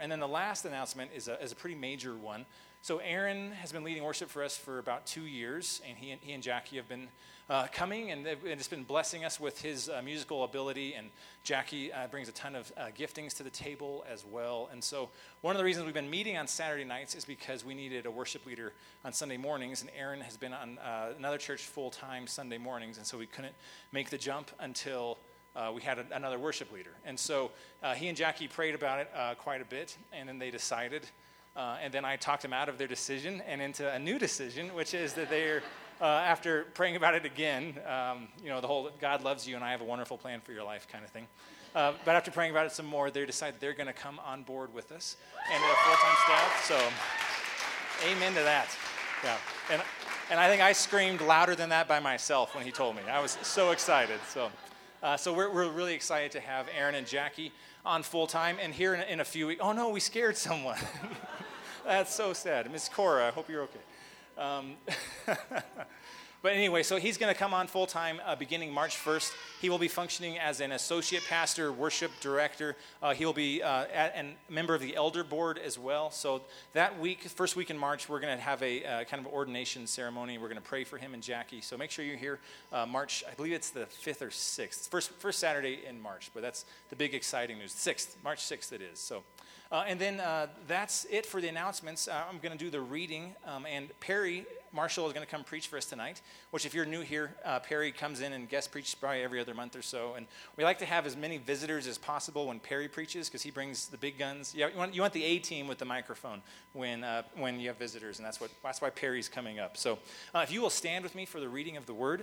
And then the last announcement is a pretty major one. So Aaron has been leading worship for us for about 2 years, and he and Jackie have been coming, and it's been blessing us with his musical ability, and Jackie brings a ton of giftings to the table as well. And so one of the reasons we've been meeting on Saturday nights is because we needed a worship leader on Sunday mornings, and Aaron has been on another church full-time Sunday mornings, and so we couldn't make the jump until we had another worship leader. And so he and Jackie prayed about it quite a bit, and then they decided, and then I talked them out of their decision and into a new decision, which is that they're, after praying about it again, the whole God loves you and I have a wonderful plan for your life kind of thing. But after praying about it some more, they decided they're going to come on board with us and they're full-time staff. So amen to that. Yeah. And I think I screamed louder than that by myself when he told me. I was so excited. So we're really excited to have Aaron and Jackie on full-time. And here in a few weeks, oh no, we scared someone. That's so sad. Miss Cora, I hope you're okay. But anyway, so he's going to come on full-time beginning March 1st. He will be functioning as an associate pastor, worship director. He'll be a member of the elder board as well. So that week, first week in March, we're going to have a kind of ordination ceremony. We're going to pray for him and Jackie. So make sure you're here March, I believe it's the 5th or 6th. First Saturday in March, but that's the big exciting news. March 6th it is. So. And then that's it for the announcements. I'm going to do the reading, and Perry Marshall is going to come preach for us tonight, which if you're new here, Perry comes in and guest preaches probably every other month or so. And we like to have as many visitors as possible when Perry preaches because he brings the big guns. Yeah, you want the A-team with the microphone when you have visitors, and that's why Perry's coming up. So if you will stand with me for the reading of the word.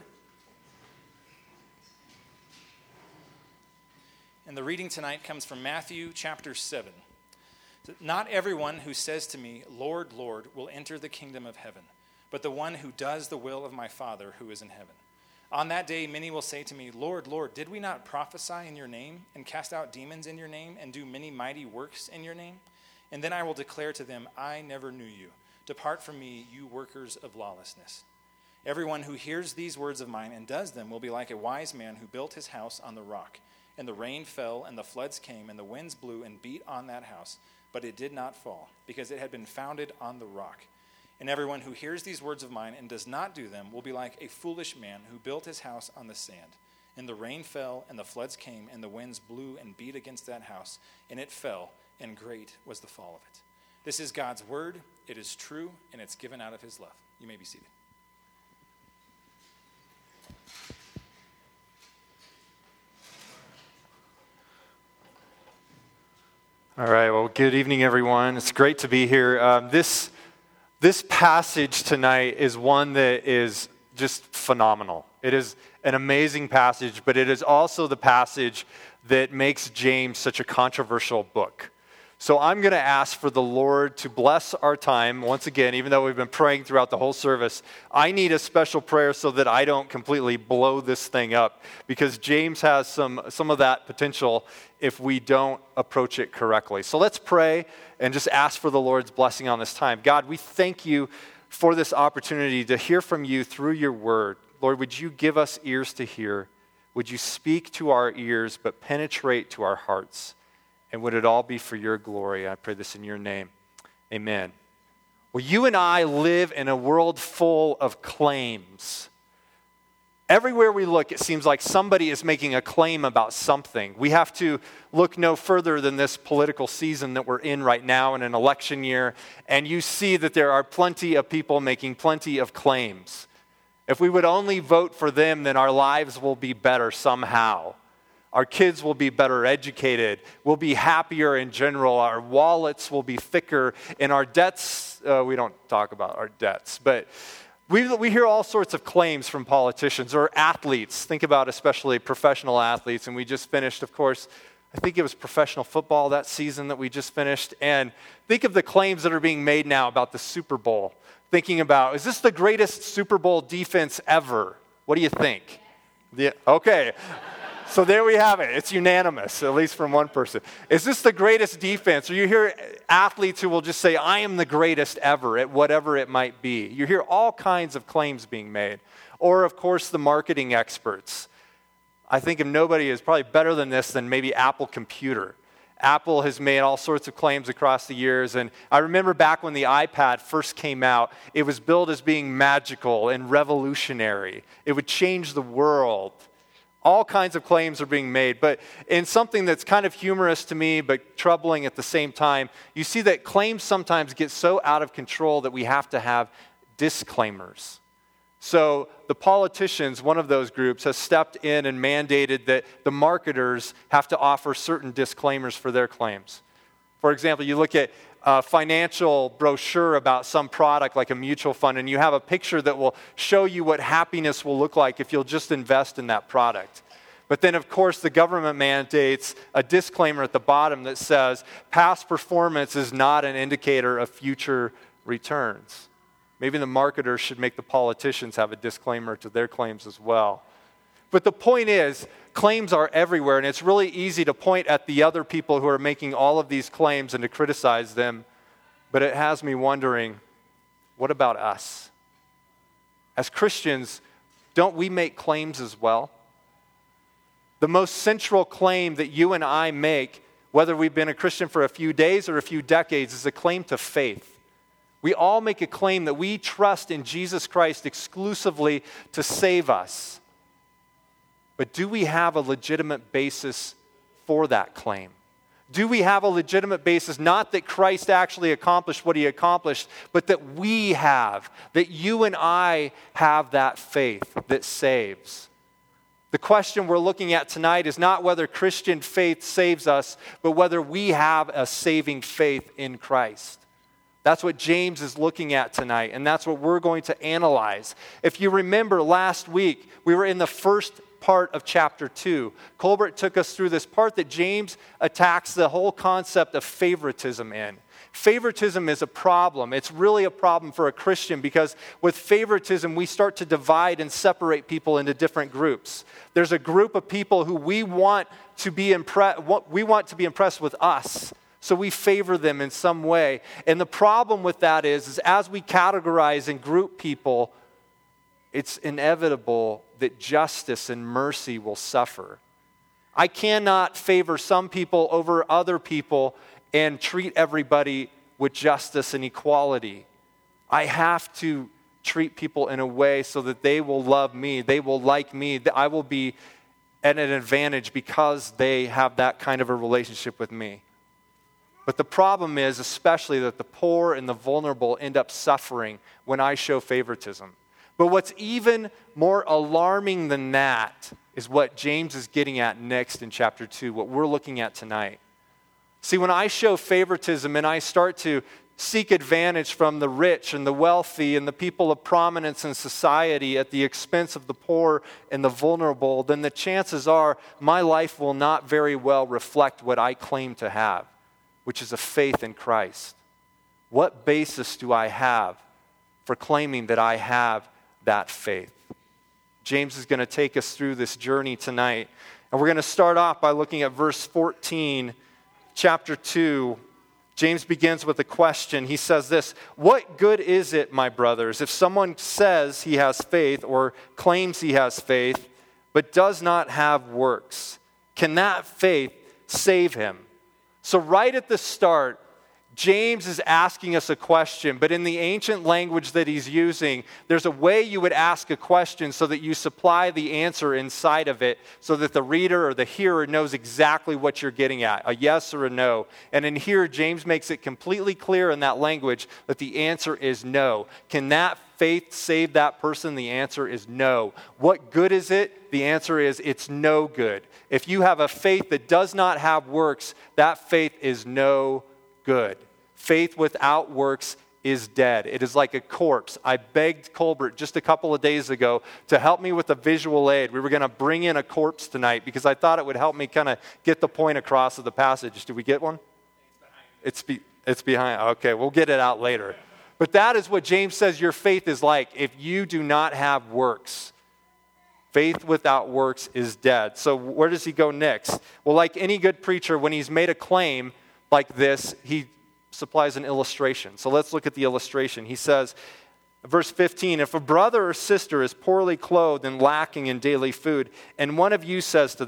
And the reading tonight comes from Matthew chapter 7. Not everyone who says to me, Lord, Lord, will enter the kingdom of heaven, but the one who does the will of my Father who is in heaven. On that day, many will say to me, Lord, Lord, did we not prophesy in your name and cast out demons in your name and do many mighty works in your name? And then I will declare to them, I never knew you. Depart from me, you workers of lawlessness. Everyone who hears these words of mine and does them will be like a wise man who built his house on the rock. And the rain fell, and the floods came, and the winds blew and beat on that house. But it did not fall, because it had been founded on the rock. And everyone who hears these words of mine and does not do them will be like a foolish man who built his house on the sand. And the rain fell, and the floods came, and the winds blew and beat against that house, and it fell, and great was the fall of it. This is God's word. It is true, and it's given out of his love. You may be seated. All right, well, good evening, everyone. It's great to be here. This passage tonight is one that is just phenomenal. It is an amazing passage, but it is also the passage that makes James such a controversial book. So I'm going to ask for the Lord to bless our time. Once again, even though we've been praying throughout the whole service, I need a special prayer so that I don't completely blow this thing up, because James has some of that potential if we don't approach it correctly. So let's pray and just ask for the Lord's blessing on this time. God, we thank you for this opportunity to hear from you through your word. Lord, would you give us ears to hear? Would you speak to our ears but penetrate to our hearts? And would it all be for your glory? I pray this in your name. Amen. Well, you and I live in a world full of claims. Everywhere we look, it seems like somebody is making a claim about something. We have to look no further than this political season that we're in right now in an election year, and you see that there are plenty of people making plenty of claims. If we would only vote for them, then our lives will be better somehow. Our kids will be better educated. We'll be happier in general. Our wallets will be thicker. And our debts, we don't talk about our debts, but we hear all sorts of claims from politicians or athletes. Think about especially professional athletes. And we just finished, of course, I think it was professional football that season that we just finished. And think of the claims that are being made now about the Super Bowl. Thinking about, is this the greatest Super Bowl defense ever? What do you think? Yeah, okay. So there we have it. It's unanimous, at least from one person. Is this the greatest defense? Or you hear athletes who will just say, I am the greatest ever at whatever it might be. You hear all kinds of claims being made. Or, of course, the marketing experts. I think if nobody is probably better than this than maybe Apple Computer. Apple has made all sorts of claims across the years, and I remember back when the iPad first came out, it was billed as being magical and revolutionary. It would change the world. All kinds of claims are being made, but in something that's kind of humorous to me but troubling at the same time, you see that claims sometimes get so out of control that we have to have disclaimers. So the politicians, one of those groups, has stepped in and mandated that the marketers have to offer certain disclaimers for their claims. For example, you look at a financial brochure about some product like a mutual fund, and you have a picture that will show you what happiness will look like if you'll just invest in that product. But then, of course, the government mandates a disclaimer at the bottom that says, past performance is not an indicator of future returns. Maybe the marketers should make the politicians have a disclaimer to their claims as well. But the point is, claims are everywhere, and it's really easy to point at the other people who are making all of these claims and to criticize them. But it has me wondering, what about us? As Christians, don't we make claims as well? The most central claim that you and I make, whether we've been a Christian for a few days or a few decades, is a claim to faith. We all make a claim that we trust in Jesus Christ exclusively to save us. But do we have a legitimate basis for that claim? Do we have a legitimate basis, not that Christ actually accomplished what he accomplished, but that we have, that you and I have that faith that saves? The question we're looking at tonight is not whether Christian faith saves us, but whether we have a saving faith in Christ. That's what James is looking at tonight, and that's what we're going to analyze. If you remember last week, we were in the first part of chapter 2. Colbert took us through this part that James attacks the whole concept of favoritism in. Favoritism is a problem. It's really a problem for a Christian because with favoritism, we start to divide and separate people into different groups. There's a group of people who we want to be impressed with us. So we favor them in some way. And the problem with that is as we categorize and group people, it's inevitable that justice and mercy will suffer. I cannot favor some people over other people and treat everybody with justice and equality. I have to treat people in a way so that they will love me, they will like me, that I will be at an advantage because they have that kind of a relationship with me. But the problem is especially that the poor and the vulnerable end up suffering when I show favoritism. But what's even more alarming than that is what James is getting at next in chapter 2, what we're looking at tonight. See, when I show favoritism and I start to seek advantage from the rich and the wealthy and the people of prominence in society at the expense of the poor and the vulnerable, then the chances are my life will not very well reflect what I claim to have, which is a faith in Christ. What basis do I have for claiming that I have that faith? James is going to take us through this journey tonight. And we're going to start off by looking at verse 14, chapter 2. James begins with a question. He says this, "What good is it, my brothers, if someone says he has faith or claims he has faith, but does not have works? Can that faith save him?" So right at the start, James is asking us a question, but in the ancient language that he's using, there's a way you would ask a question so that you supply the answer inside of it so that the reader or the hearer knows exactly what you're getting at, a yes or a no. And in here, James makes it completely clear in that language that the answer is no. Can that faith save that person? The answer is no. What good is it? The answer is it's no good. If you have a faith that does not have works, that faith is no good. Faith without works is dead. It is like a corpse. I begged Colbert just a couple of days ago to help me with a visual aid. We were going to bring in a corpse tonight because I thought it would help me kind of get the point across of the passage. Did we get one? It's behind. Okay, we'll get it out later. But that is what James says your faith is like if you do not have works. Faith without works is dead. So where does he go next? Well, like any good preacher, when he's made a claim like this, he supplies an illustration. So let's look at the illustration. He says, verse 15, "If a brother or sister is poorly clothed and lacking in daily food, and one of you says to them,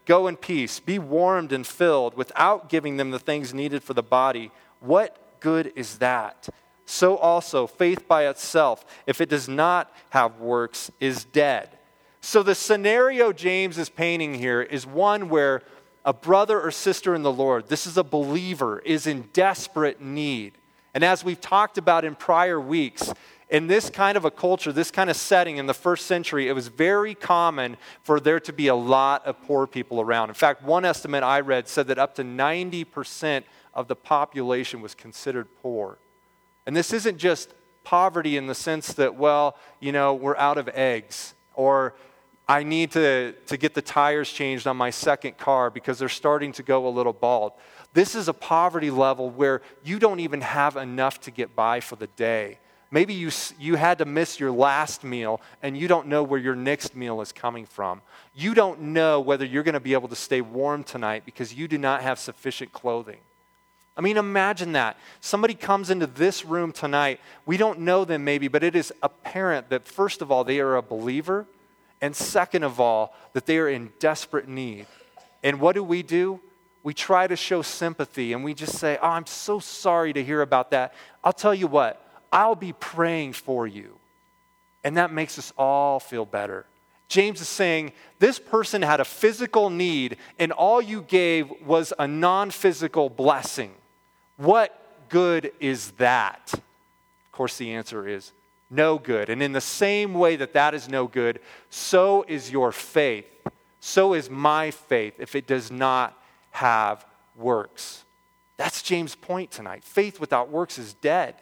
go in peace, be warmed and filled without giving them the things needed for the body, what good is that? So also, faith by itself, if it does not have works, is dead. So the scenario James is painting here is one where a brother or sister in the Lord, this is a believer, is in desperate need. And as we've talked about in prior weeks, in this kind of a culture, this kind of setting in the first century, it was very common for there to be a lot of poor people around. In fact, one estimate I read said that up to 90% of the population was considered poor. And this isn't just poverty in the sense that, well, we're out of eggs, or I need to get the tires changed on my second car because they're starting to go a little bald. This is a poverty level where you don't even have enough to get by for the day. Maybe you had to miss your last meal and you don't know where your next meal is coming from. You don't know whether you're going to be able to stay warm tonight because you do not have sufficient clothing. I mean, imagine that. Somebody comes into this room tonight. We don't know them maybe, but it is apparent that first of all, they are a believer, and second of all, that they are in desperate need. And what do? We try to show sympathy, and we just say, oh, I'm so sorry to hear about that. I'll tell you what, I'll be praying for you. And that makes us all feel better. James is saying, this person had a physical need, and all you gave was a non-physical blessing. What good is that? Of course, the answer is no good. And in the same way that is no good, so is your faith. So is my faith if it does not have works. That's James' point tonight. Faith without works is dead.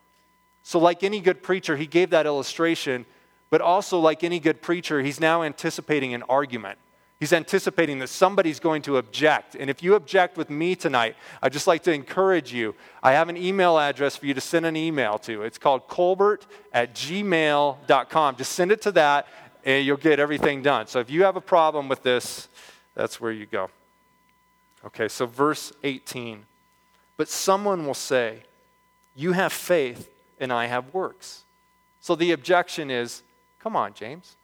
So like any good preacher, he gave that illustration, but also like any good preacher, he's now anticipating an argument. He's anticipating that somebody's going to object. And if you object with me tonight, I'd just like to encourage you. I have an email address for you to send an email to. It's called colbert@gmail.com. Just send it to that, and you'll get everything done. So if you have a problem with this, that's where you go. Okay, so verse 18. But someone will say, you have faith, and I have works. So the objection is, come on, James.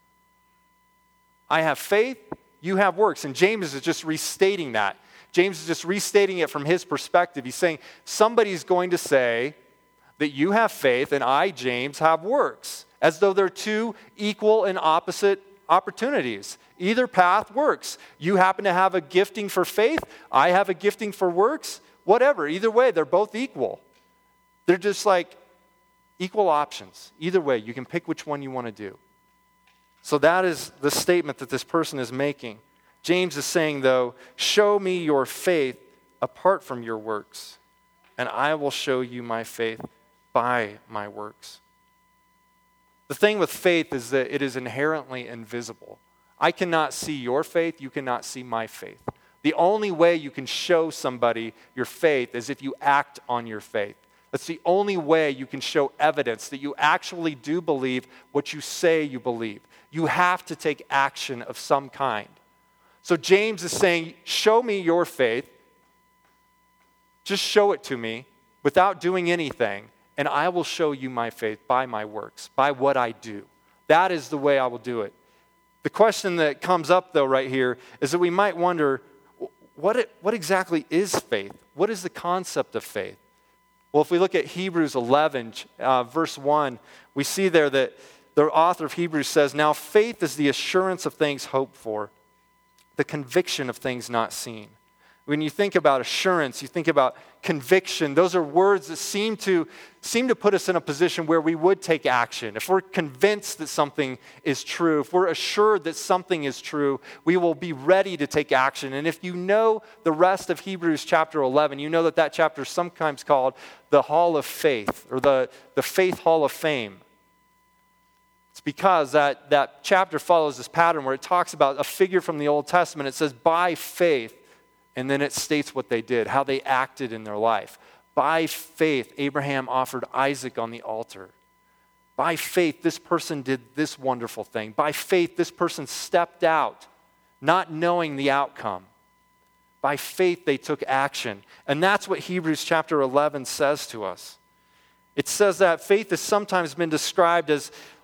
I have faith, you have works. And James is just restating that. James is just restating it from his perspective. He's saying somebody's going to say that you have faith and I, James, have works, as though they're two equal and opposite opportunities. Either path works. You happen to have a gifting for faith, I have a gifting for works, whatever. Either way, they're both equal. They're just like equal options. Either way, you can pick which one you want to do. So that is the statement that this person is making. James is saying, though, show me your faith apart from your works, and I will show you my faith by my works. The thing with faith is that it is inherently invisible. I cannot see your faith, you cannot see my faith. The only way you can show somebody your faith is if you act on your faith. That's the only way you can show evidence that you actually do believe what you say you believe. You have to take action of some kind. So James is saying, show me your faith. Just show it to me without doing anything, and I will show you my faith by my works, by what I do. That is the way I will do it. The question that comes up, though, right here is that we might wonder, what exactly is faith? What is the concept of faith? Well, if we look at Hebrews 11, verse 1, we see there that the author of Hebrews says, now faith is the assurance of things hoped for, the conviction of things not seen. When you think about assurance, you think about conviction. Those are words that seem to put us in a position where we would take action. If we're convinced that something is true, if we're assured that something is true, we will be ready to take action. And if you know the rest of Hebrews chapter 11, you know that chapter is sometimes called the Hall of Faith, or the Faith Hall of Fame. It's because that chapter follows this pattern where it talks about a figure from the Old Testament. It says, by faith, and then it states what they did, how they acted in their life. By faith, Abraham offered Isaac on the altar. By faith, this person did this wonderful thing. By faith, this person stepped out, not knowing the outcome. By faith, they took action. And that's what Hebrews chapter 11 says to us. It says that faith has sometimes been described as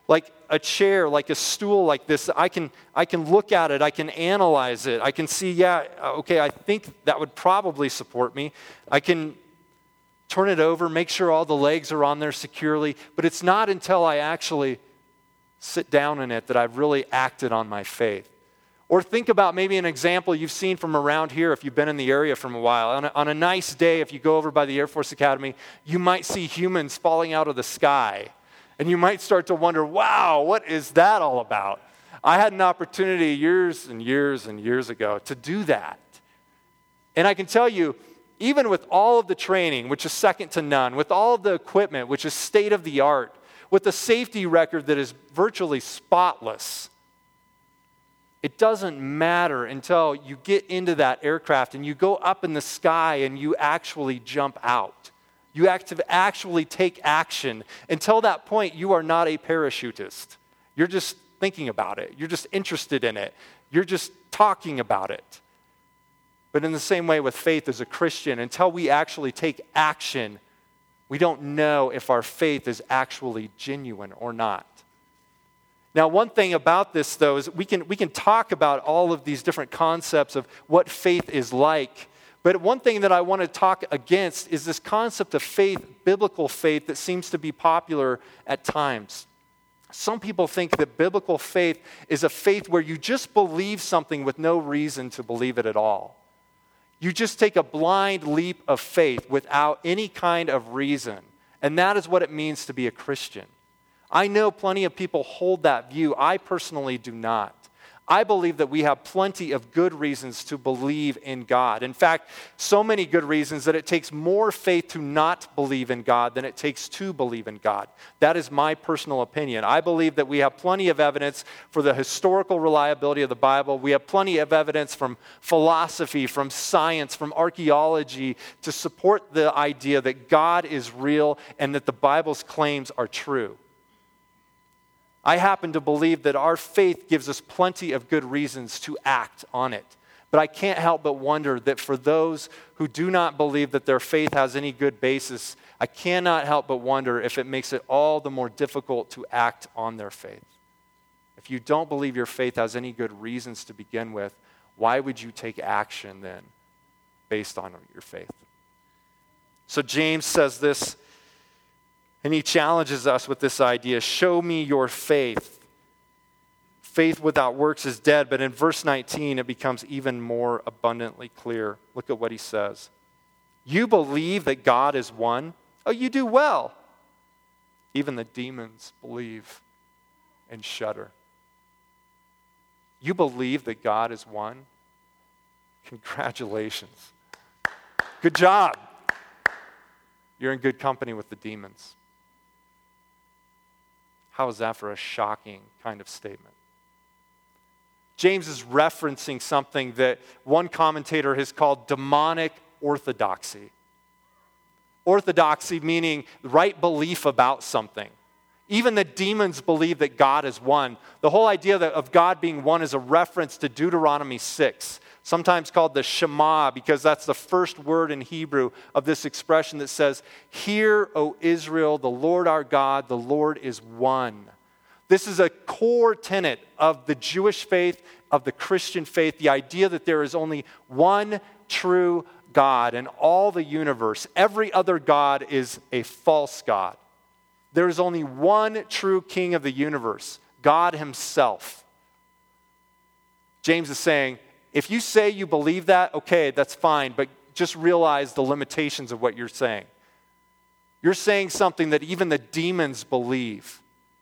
like a chair, like a stool like this. I can look at it, I can analyze it. I can see, yeah, okay, I think that would probably support me. I can turn it over, make sure all the legs are on there securely, but it's not until I actually sit down in it that I've really acted on my faith. Or think about maybe an example you've seen from around here if you've been in the area from a while. On a nice day, if you go over by the Air Force Academy, you might see humans falling out of the sky. And you might start to wonder, wow, what is that all about? I had an opportunity years and years and years ago to do that. And I can tell you, even with all of the training, which is second to none, with all of the equipment, which is state of the art, with a safety record that is virtually spotless, it doesn't matter until you get into that aircraft and you go up in the sky and you actually jump out. You actually take action. Until that point, you are not a parachutist. You're just thinking about it. You're just interested in it. You're just talking about it. But in the same way with faith as a Christian, until we actually take action, we don't know if our faith is actually genuine or not. Now, one thing about this, though, is we can talk about all of these different concepts of what faith is like. But one thing that I want to talk against is this concept of faith, biblical faith, that seems to be popular at times. Some people think that biblical faith is a faith where you just believe something with no reason to believe it at all. You just take a blind leap of faith without any kind of reason. And that is what it means to be a Christian. I know plenty of people hold that view. I personally do not. I believe that we have plenty of good reasons to believe in God. In fact, so many good reasons that it takes more faith to not believe in God than it takes to believe in God. That is my personal opinion. I believe that we have plenty of evidence for the historical reliability of the Bible. We have plenty of evidence from philosophy, from science, from archaeology to support the idea that God is real and that the Bible's claims are true. I happen to believe that our faith gives us plenty of good reasons to act on it. But I can't help but wonder that for those who do not believe that their faith has any good basis, I cannot help but wonder if it makes it all the more difficult to act on their faith. If you don't believe your faith has any good reasons to begin with, why would you take action then based on your faith? So James says this, and he challenges us with this idea, show me your faith. Faith without works is dead, but in verse 19 it becomes even more abundantly clear. Look at what he says. You believe that God is one? Oh, you do well. Even the demons believe and shudder. You believe that God is one? Congratulations. Good job. You're in good company with the demons. How is that for a shocking kind of statement? James is referencing something that one commentator has called demonic orthodoxy. Orthodoxy meaning right belief about something. Even the demons believe that God is one. The whole idea of God being one is a reference to Deuteronomy 6, sometimes called the Shema, because that's the first word in Hebrew of this expression that says, "Hear, O Israel, the Lord our God, the Lord is one." This is a core tenet of the Jewish faith, of the Christian faith, the idea that there is only one true God in all the universe. Every other God is a false God. There is only one true king of the universe, God himself. James is saying, if you say you believe that, okay, that's fine, but just realize the limitations of what you're saying. You're saying something that even the demons believe.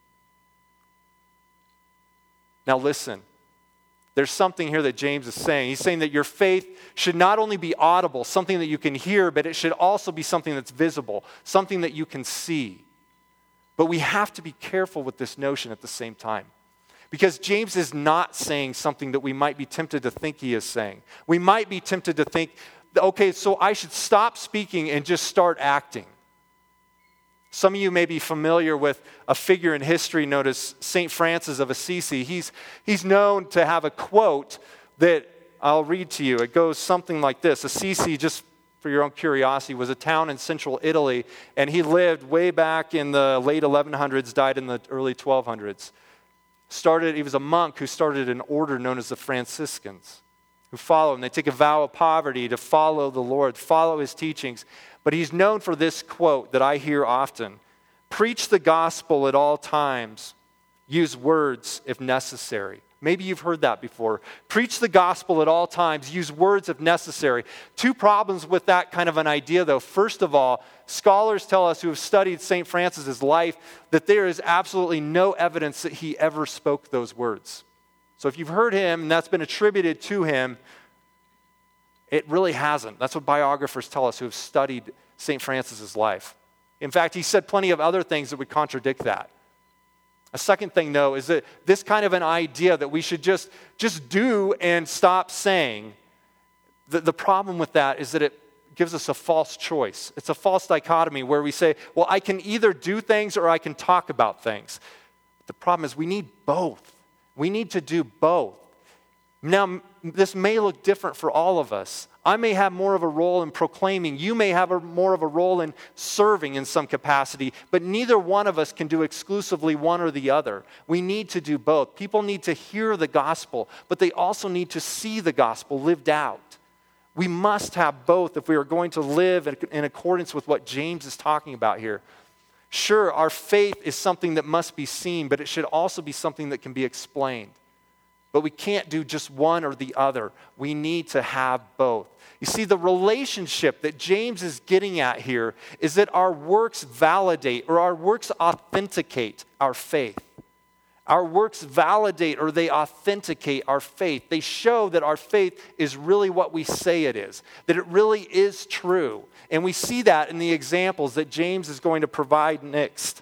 Now listen, there's something here that James is saying. He's saying that your faith should not only be audible, something that you can hear, but it should also be something that's visible, something that you can see. But we have to be careful with this notion at the same time. Because James is not saying something that we might be tempted to think he is saying. We might be tempted to think, okay, so I should stop speaking and just start acting. Some of you may be familiar with a figure in history known as St. Francis of Assisi. He's known to have a quote that I'll read to you. It goes something like this. Assisi, just for your own curiosity, was a town in central Italy, and he lived way back in the late 1100s, died in the early 1200s. He was a monk who started an order known as the Franciscans, who follow him. They take a vow of poverty to follow the Lord, follow his teachings. But he's known for this quote that I hear often: preach the gospel at all times, use words if necessary. Maybe you've heard that before. Preach the gospel at all times, use words if necessary. Two problems with that kind of an idea, though. First of all, scholars tell us who have studied St. Francis's life that there is absolutely no evidence that he ever spoke those words. So if you've heard him and that's been attributed to him, it really hasn't. That's what biographers tell us who have studied St. Francis's life. In fact, he said plenty of other things that would contradict that. A second thing, though, is that this kind of an idea that we should just do and stop saying, the problem with that is that it gives us a false choice. It's a false dichotomy where we say, well, I can either do things or I can talk about things. The problem is we need both. We need to do both. Now, this may look different for all of us. I may have more of a role in proclaiming. You may have more of a role in serving in some capacity, but neither one of us can do exclusively one or the other. We need to do both. People need to hear the gospel, but they also need to see the gospel lived out. We must have both if we are going to live in accordance with what James is talking about here. Sure, our faith is something that must be seen, but it should also be something that can be explained. But we can't do just one or the other. We need to have both. You see, the relationship that James is getting at here is that our works validate or our works authenticate our faith. Our works validate or they authenticate our faith. They show that our faith is really what we say it is, that it really is true. And we see that in the examples that James is going to provide next.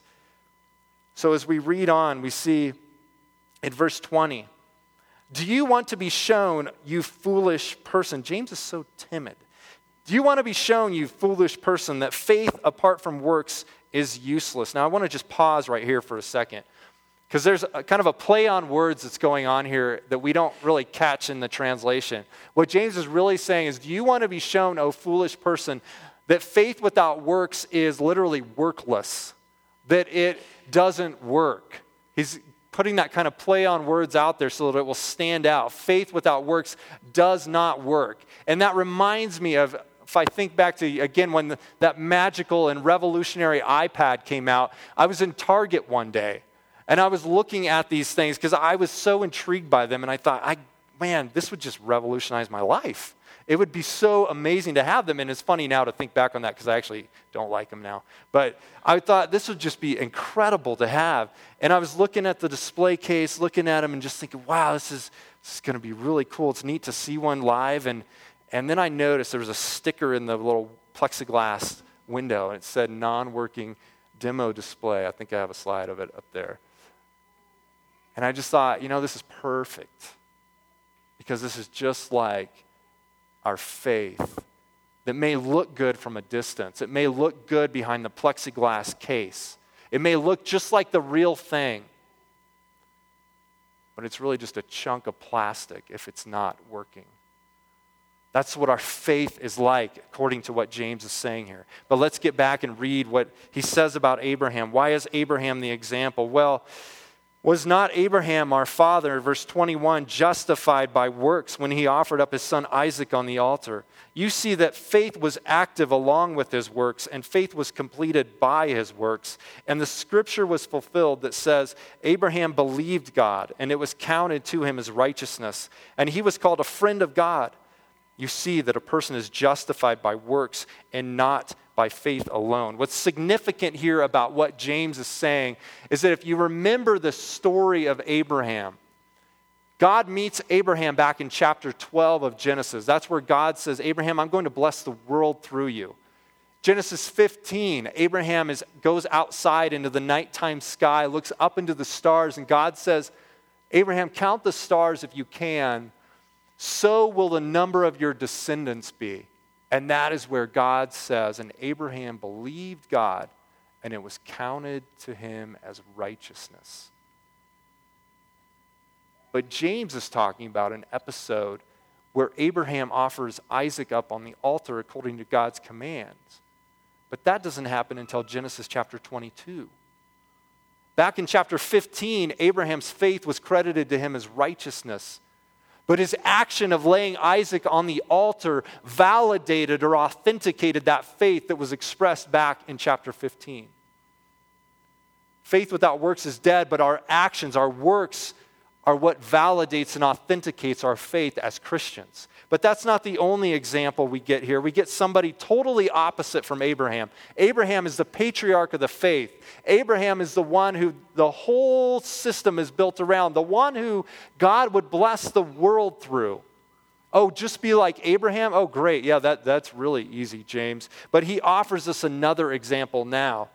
So as we read on, we see in verse 20, do you want to be shown, you foolish person? James is so timid. Do you want to be shown, you foolish person, that faith apart from works is useless? Now, I want to just pause right here for a second, because there's kind of a play on words that's going on here that we don't really catch in the translation. What James is really saying is, do you want to be shown, oh foolish person, that faith without works is literally workless, that it doesn't work? He's putting that kind of play on words out there so that it will stand out. Faith without works does not work. And that reminds me of, if I think back to, again, when that magical and revolutionary iPad came out, I was in Target one day, and I was looking at these things because I was so intrigued by them, and I thought, man, this would just revolutionize my life. It would be so amazing to have them, and it's funny now to think back on that because I actually don't like them now. But I thought this would just be incredible to have. And I was looking at the display case, looking at them and just thinking, wow, this is going to be really cool. It's neat to see one live. And then I noticed there was a sticker in the little plexiglass window, and it said non-working demo display. I think I have a slide of it up there. And I just thought, this is perfect, because this is just like our faith that may look good from a distance. It may look good behind the plexiglass case. It may look just like the real thing, but it's really just a chunk of plastic if it's not working. That's what our faith is like, according to what James is saying here. But let's get back and read what he says about Abraham. Why is Abraham the example? Well, was not Abraham our father, verse 21, justified by works when he offered up his son Isaac on the altar? You see that faith was active along with his works, and faith was completed by his works. And the scripture was fulfilled that says, Abraham believed God, and it was counted to him as righteousness, and he was called a friend of God. You see that a person is justified by works and not by faith alone. What's significant here about what James is saying is that if you remember the story of Abraham, God meets Abraham back in chapter 12 of Genesis. That's where God says, Abraham, I'm going to bless the world through you. Genesis 15, Abraham goes outside into the nighttime sky, looks up into the stars, and God says, Abraham, count the stars if you can, so will the number of your descendants be. And that is where God says, and Abraham believed God, and it was counted to him as righteousness. But James is talking about an episode where Abraham offers Isaac up on the altar according to God's commands. But that doesn't happen until Genesis chapter 22. Back in chapter 15, Abraham's faith was credited to him as righteousness. But his action of laying Isaac on the altar validated or authenticated that faith that was expressed back in chapter 15. Faith without works is dead, but our actions, our works, are what validates and authenticates our faith as Christians. But that's not the only example we get here. We get somebody totally opposite from Abraham. Abraham is the patriarch of the faith. Abraham is the one who the whole system is built around, the one who God would bless the world through. Oh, just be like Abraham? Oh, great. Yeah, that's really easy, James. But he offers us another example now.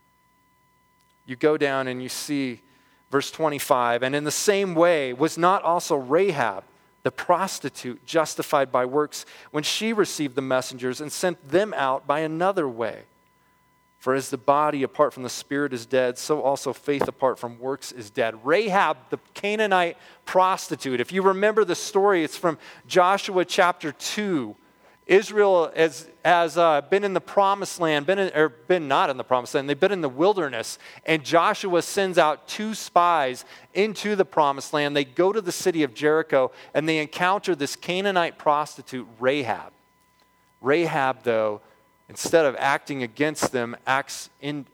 You go down and you see verse 25, and in the same way was not also Rahab, the prostitute, justified by works when she received the messengers and sent them out by another way? For as the body apart from the spirit is dead, so also faith apart from works is dead. Rahab, the Canaanite prostitute. If you remember the story, it's from Joshua chapter 2. Israel has been in the promised land, been not in the promised land, they've been in the wilderness, and Joshua sends out 2 spies into the promised land. They go to the city of Jericho, and they encounter this Canaanite prostitute, Rahab. Rahab, though, instead of acting against them, acts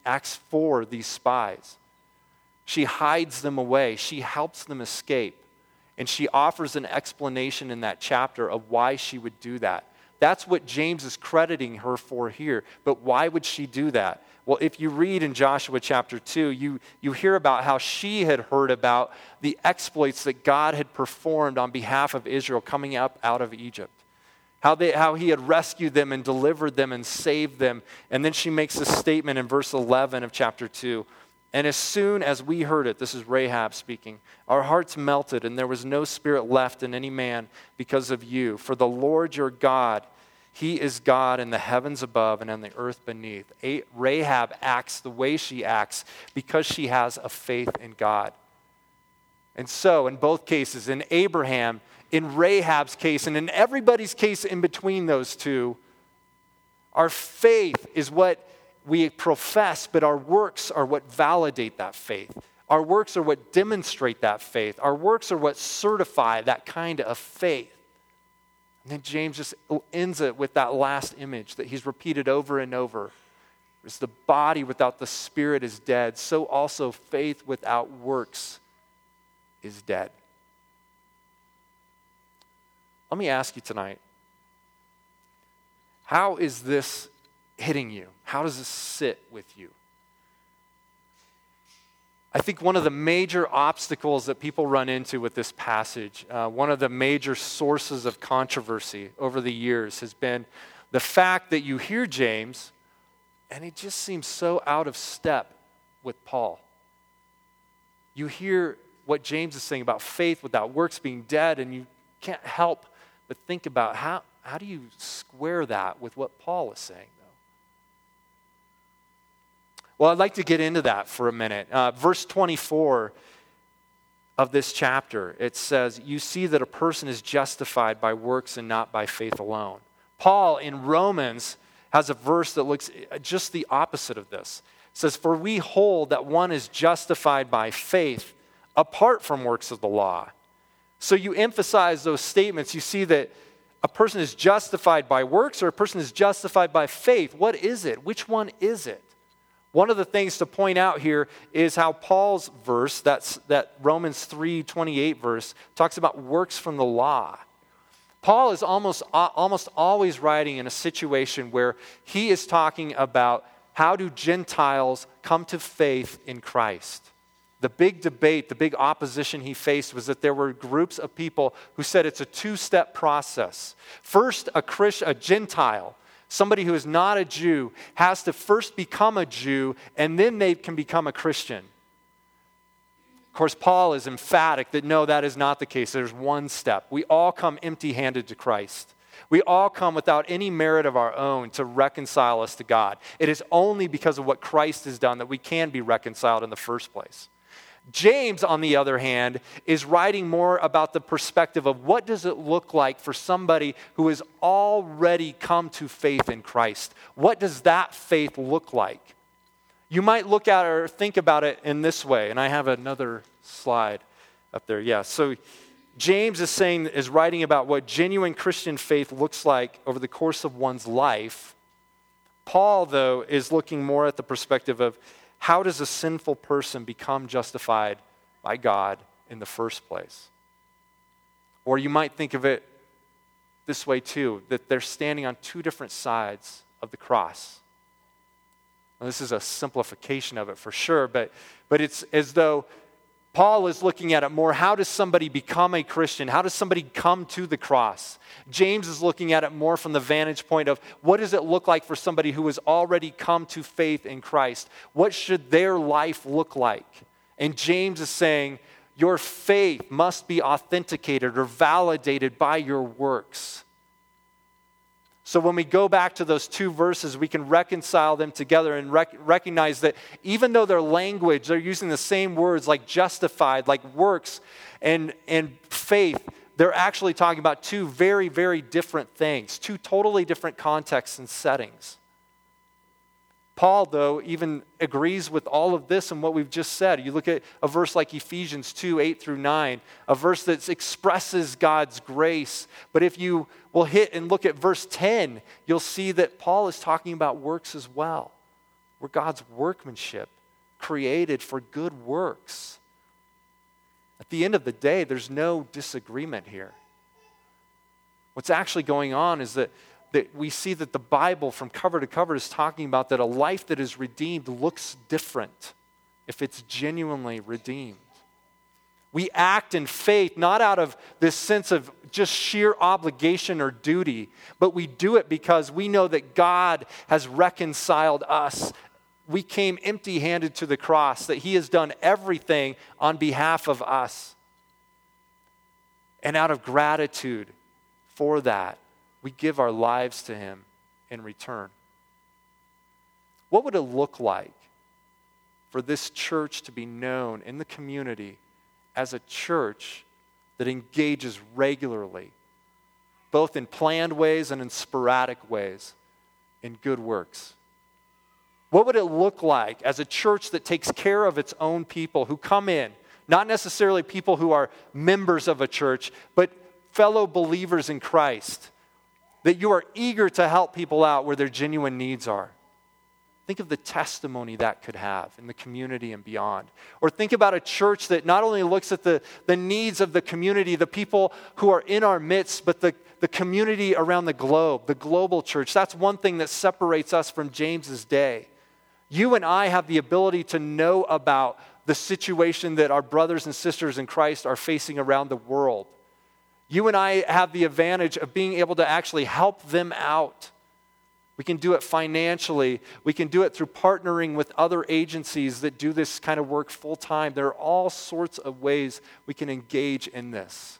for these spies. She hides them away. She helps them escape, and she offers an explanation in that chapter of why she would do that. That's what James is crediting her for here. But why would she do that? Well, if you read in Joshua chapter 2, you hear about how she had heard about the exploits that God had performed on behalf of Israel coming up out of Egypt. How he had rescued them and delivered them and saved them. And then she makes a statement in verse 11 of chapter 2. And as soon as we heard it, this is Rahab speaking, our hearts melted, and there was no spirit left in any man because of you. For the Lord your God, he is God in the heavens above and on the earth beneath. Rahab acts the way she acts because she has a faith in God. And so, in both cases, in Abraham, in Rahab's case, and in everybody's case in between those two, our faith is what we profess, but our works are what validate that faith. Our works are what demonstrate that faith. Our works are what certify that kind of faith. And then James just ends it with that last image that he's repeated over and over. As the body without the spirit is dead, so also faith without works is dead. Let me ask you tonight, how is this hitting you? How does this sit with you? I think one of the major obstacles that people run into with this passage, one of the major sources of controversy over the years has been the fact that you hear James and it just seems so out of step with Paul. You hear what James is saying about faith without works being dead, and you can't help but think about how do you square that with what Paul is saying? Well, I'd like to get into that for a minute. Verse 24 of this chapter, it says, you see that a person is justified by works and not by faith alone. Paul in Romans has a verse that looks just the opposite of this. It says, for we hold that one is justified by faith apart from works of the law. So you emphasize those statements. You see that a person is justified by works or a person is justified by faith. What is it? Which one is it? One of the things to point out here is how Paul's verse, that Romans 3:28 verse, talks about works from the law. Paul is almost always writing in a situation where he is talking about how do Gentiles come to faith in Christ. The big debate, the big opposition he faced was that there were groups of people who said it's a 2-step process. First, a Gentile, somebody who is not a Jew, has to first become a Jew, and then they can become a Christian. Of course, Paul is emphatic that no, that is not the case. There's one step. We all come empty-handed to Christ. We all come without any merit of our own to reconcile us to God. It is only because of what Christ has done that we can be reconciled in the first place. James, on the other hand, is writing more about the perspective of what does it look like for somebody who has already come to faith in Christ? What does that faith look like? You might look at it or think about it in this way, and I have another slide up there. Yeah, so James is writing about what genuine Christian faith looks like over the course of one's life. Paul, though, is looking more at the perspective of how does a sinful person become justified by God in the first place? Or you might think of it this way too, that they're standing on two different sides of the cross. Now, this is a simplification of it for sure, but it's as though Paul is looking at it more, how does somebody become a Christian? How does somebody come to the cross? James is looking at it more from the vantage point of what does it look like for somebody who has already come to faith in Christ? What should their life look like? And James is saying, your faith must be authenticated or validated by your works. So when we go back to those two verses, we can reconcile them together and recognize that even though their language, they're using the same words like justified, like works, and faith, they're actually talking about two very, very different things, two totally different contexts and settings. Paul, though, even agrees with all of this and what we've just said. You look at a verse like Ephesians 2, 8 through 9, a verse that expresses God's grace. But if you will hit and look at verse 10, you'll see that Paul is talking about works as well. We're God's workmanship, created for good works. At the end of the day, there's no disagreement here. What's actually going on is that we see that the Bible from cover to cover is talking about that a life that is redeemed looks different if it's genuinely redeemed. We act in faith not out of this sense of just sheer obligation or duty, but we do it because we know that God has reconciled us. We came empty-handed to the cross, that He has done everything on behalf of us. And out of gratitude for that, we give our lives to Him in return. What would it look like for this church to be known in the community as a church that engages regularly, both in planned ways and in sporadic ways, in good works? What would it look like as a church that takes care of its own people who come in, not necessarily people who are members of a church, but fellow believers in Christ, that you are eager to help people out where their genuine needs are? Think of the testimony that could have in the community and beyond. Or think about a church that not only looks at the needs of the community, the people who are in our midst, but the community around the globe, the global church. That's one thing that separates us from James's day. You and I have the ability to know about the situation that our brothers and sisters in Christ are facing around the world. You and I have the advantage of being able to actually help them out. We can do it financially. We can do it through partnering with other agencies that do this kind of work full time. There are all sorts of ways we can engage in this.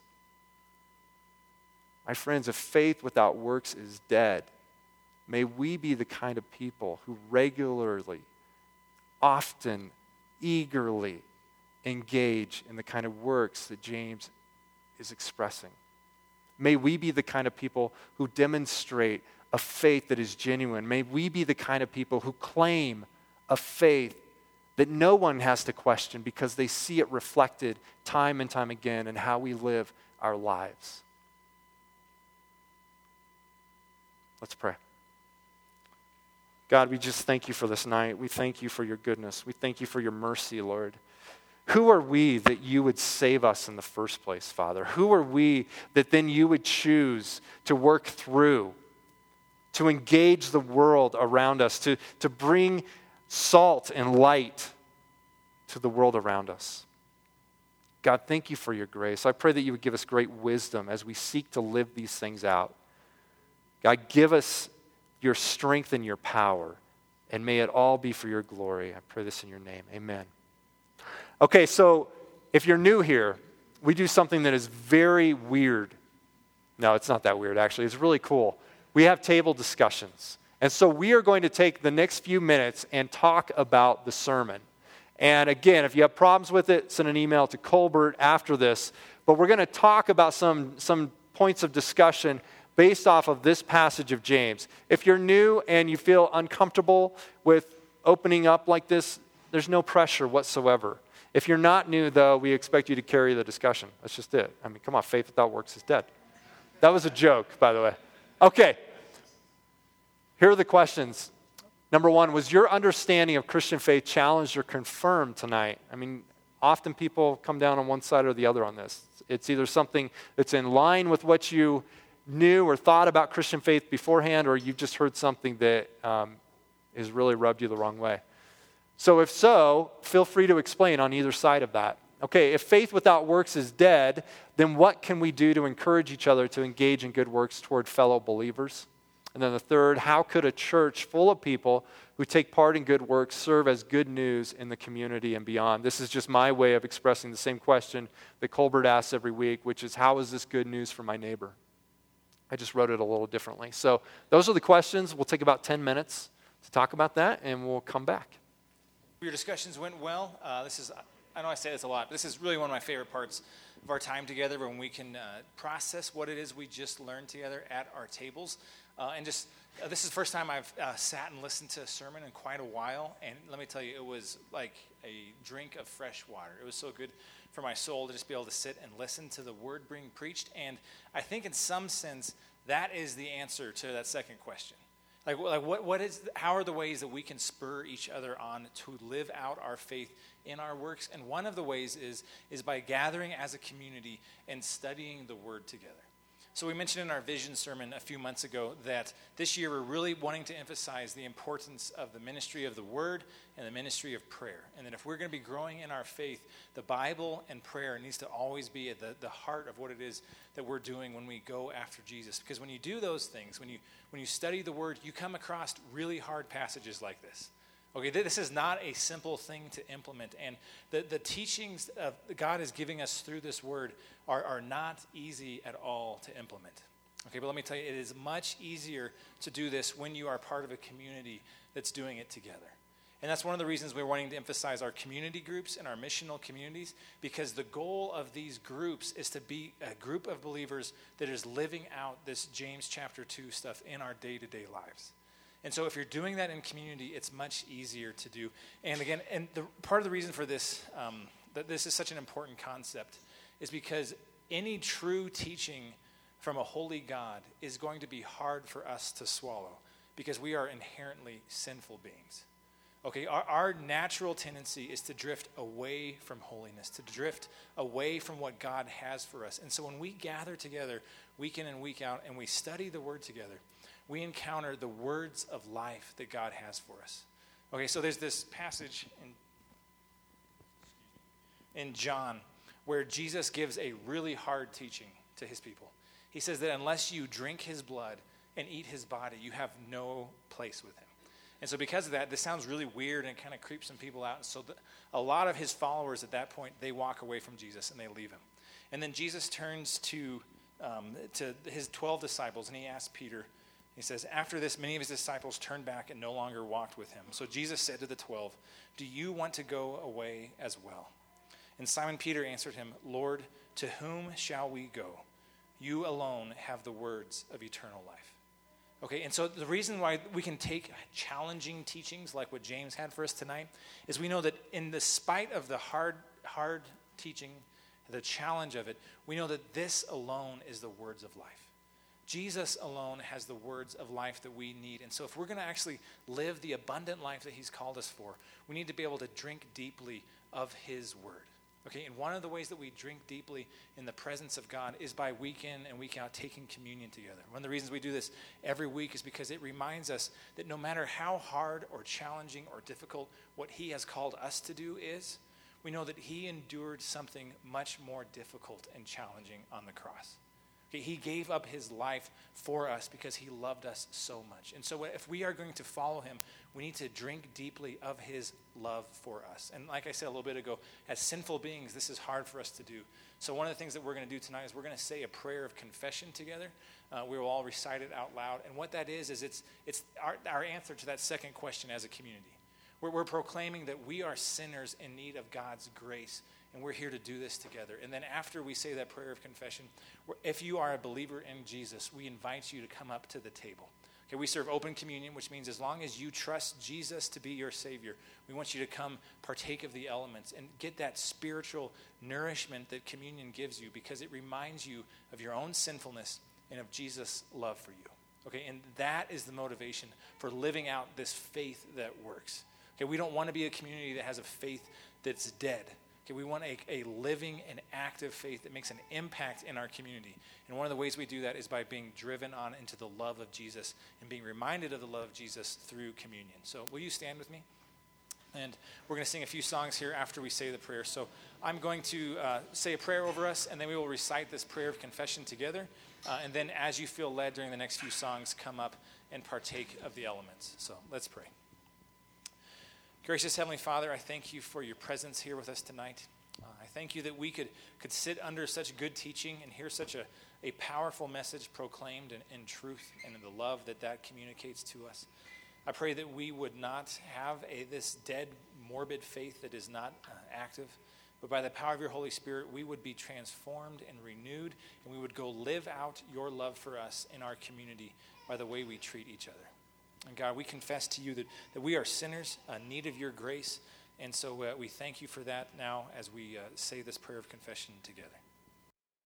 My friends, if faith without works is dead, may we be the kind of people who regularly, often, eagerly engage in the kind of works that James is expressing. May we be the kind of people who demonstrate a faith that is genuine. May we be the kind of people who claim a faith that no one has to question because they see it reflected time and time again in how we live our lives. Let's pray. God, we just thank you for this night. We thank you for your goodness. We thank you for your mercy, Lord. Who are we that you would save us in the first place, Father? Who are we that then you would choose to work through, to engage the world around us, to bring salt and light to the world around us? God, thank you for your grace. I pray that you would give us great wisdom as we seek to live these things out. God, give us your strength and your power, and may it all be for your glory. I pray this in your name. Amen. Okay, so if you're new here, we do something that is very weird. No, it's not that weird, actually. It's really cool. We have table discussions. And so we are going to take the next few minutes and talk about the sermon. And again, if you have problems with it, send an email to Colbert after this. But we're going to talk about some points of discussion based off of this passage of James. If you're new and you feel uncomfortable with opening up like this, there's no pressure whatsoever. If you're not new, though, we expect you to carry the discussion. That's just it. I mean, come on, faith without works is dead. That was a joke, by the way. Okay. Here are the questions. Number one, was your understanding of Christian faith challenged or confirmed tonight? I mean, often people come down on one side or the other on this. It's either something that's in line with what you knew or thought about Christian faith beforehand, or you've just heard something that has really rubbed you the wrong way. So if so, feel free to explain on either side of that. Okay, if faith without works is dead, then what can we do to encourage each other to engage in good works toward fellow believers? And then the third, how could a church full of people who take part in good works serve as good news in the community and beyond? This is just my way of expressing the same question that Colbert asks every week, which is, how is this good news for my neighbor? I just wrote it a little differently. So those are the questions. We'll take about 10 minutes to talk about that, and we'll come back. Your discussions went well. I know I say this a lot, but this is really one of my favorite parts of our time together, when we can process what it is we just learned together at our tables. This is the first time I've sat and listened to a sermon in quite a while, and let me tell you, it was like a drink of fresh water. It was so good for my soul to just be able to sit and listen to the word being preached, and I think in some sense, that is the answer to that second question. How are the ways that we can spur each other on to live out our faith in our works? And one of the ways is by gathering as a community and studying the word together. So we mentioned in our vision sermon a few months ago that this year we're really wanting to emphasize the importance of the ministry of the word and the ministry of prayer. And that if we're going to be growing in our faith, the Bible and prayer needs to always be at the heart of what it is that we're doing when we go after Jesus. Because when you do those things, when you study the word, you come across really hard passages like this. Okay, this is not a simple thing to implement. And the teachings of God is giving us through this word are not easy at all to implement. Okay, but let me tell you, it is much easier to do this when you are part of a community that's doing it together. And that's one of the reasons we're wanting to emphasize our community groups and our missional communities, because the goal of these groups is to be a group of believers that is living out this James chapter 2 stuff in our day-to-day lives. And so if you're doing that in community, it's much easier to do. And again, part of the reason for this, that this is such an important concept, is because any true teaching from a holy God is going to be hard for us to swallow, because we are inherently sinful beings. Okay, our natural tendency is to drift away from holiness, to drift away from what God has for us. And so when we gather together week in and week out and we study the word together, we encounter the words of life that God has for us. Okay, so there's this passage in John where Jesus gives a really hard teaching to his people. He says that unless you drink his blood and eat his body, you have no place with him. And so because of that, this sounds really weird and kind of creeps some people out. And so a lot of his followers at that point, they walk away from Jesus and they leave him. And then Jesus turns to his 12 disciples and he asks Peter, he says, after this, many of his disciples turned back and no longer walked with him. So Jesus said to the 12, do you want to go away as well? And Simon Peter answered him, Lord, to whom shall we go? You alone have the words of eternal life. Okay, and so the reason why we can take challenging teachings like what James had for us tonight is we know that in the spite of the hard teaching, the challenge of it, we know that this alone is the words of life. Jesus alone has the words of life that we need. And so if we're going to actually live the abundant life that he's called us for, we need to be able to drink deeply of his word. Okay, and one of the ways that we drink deeply in the presence of God is by week in and week out taking communion together. One of the reasons we do this every week is because it reminds us that no matter how hard or challenging or difficult what he has called us to do is, we know that he endured something much more difficult and challenging on the cross. He gave up his life for us because he loved us so much. And so if we are going to follow him, we need to drink deeply of his love for us. And like I said a little bit ago, as sinful beings, this is hard for us to do. So one of the things that we're going to do tonight is we're going to say a prayer of confession together. We will all recite it out loud. And what that is it's our answer to that second question as a community. We're proclaiming that we are sinners in need of God's grace, and we're here to do this together. And then after we say that prayer of confession, if you are a believer in Jesus, we invite you to come up to the table. Okay, we serve open communion, which means as long as you trust Jesus to be your Savior, we want you to come partake of the elements and get that spiritual nourishment that communion gives you, because it reminds you of your own sinfulness and of Jesus' love for you. Okay, and that is the motivation for living out this faith that works. Okay, we don't want to be a community that has a faith that's dead. Okay, we want a living and active faith that makes an impact in our community. And one of the ways we do that is by being driven on into the love of Jesus and being reminded of the love of Jesus through communion. So will you stand with me? And we're going to sing a few songs here after we say the prayer. So I'm going to say a prayer over us, and then we will recite this prayer of confession together. And then as you feel led during the next few songs, come up and partake of the elements. So let's pray. Gracious Heavenly Father, I thank you for your presence here with us tonight. I thank you that we could sit under such good teaching and hear such a powerful message proclaimed in truth and in the love that communicates to us. I pray that we would not have this dead, morbid faith that is not active, but by the power of your Holy Spirit, we would be transformed and renewed, and we would go live out your love for us in our community by the way we treat each other. And God, we confess to you that we are sinners in need of your grace. And so we thank you for that now as we say this prayer of confession together.